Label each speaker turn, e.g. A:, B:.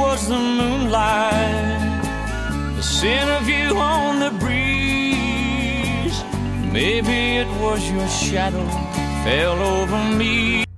A: was the moonlight, the scent of you on the breeze. Maybe it was your shadow fell over me.